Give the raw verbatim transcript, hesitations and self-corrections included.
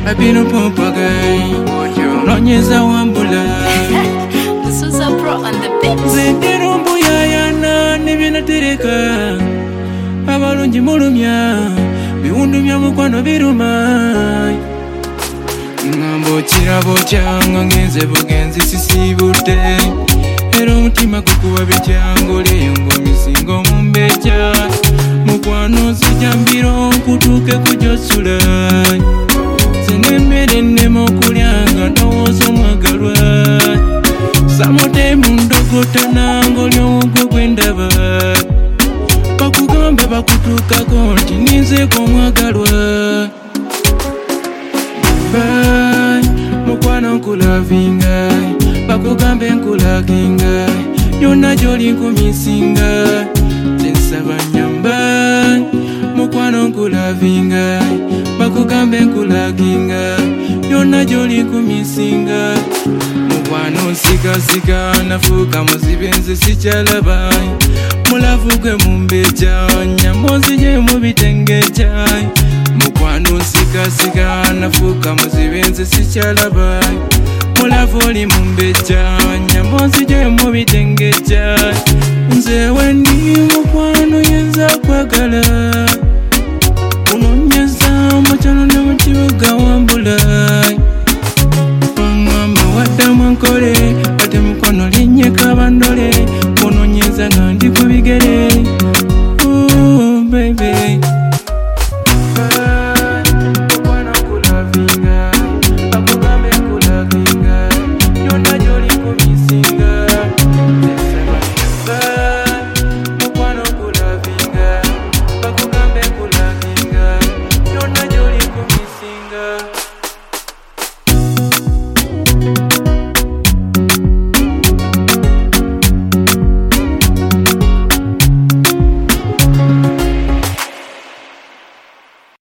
I've been a pumper guy. Nonyeza wambula. This was a pro on the beat. Zendirumbu ya yana nibina tereka. Abalungi mulumya. Biwundu bya mukwano biruma. Ngambo kirabo kyanga ngenze bugenzi sisibute. Era omutima gukuba bicyango leyo ngomisingo mumbeja. Mukwano zijambiro nkutuke kujosula. Senemmere nnemo kulyanga ndowooza omwagalwa. Samote mundogota nango ly'ogwo gwe ndaba. Bakugambe bakutuukako nti ninzeeko omwagalwa. Bye, mukwano nkulavinga. Bakugambe nkulaginga. Yonna gy'oli nkumisinga. Tensaba nyamba. Mukwano nkulavinga. Bakugambe nkulaginga. Yonna gy'oli nkumisinga. Mukwano nsigasika nafuuka muzibe nze sikyalaba. Mulavu gwe mumbeja nyamozi gye mubitengeja. Mukwano nsigasika nafuuka muzibe nze sikyalaba. Mulavu oli mumbeja nyamozi gye mubitengeja. Nze wendi mukwano yenza kwagala.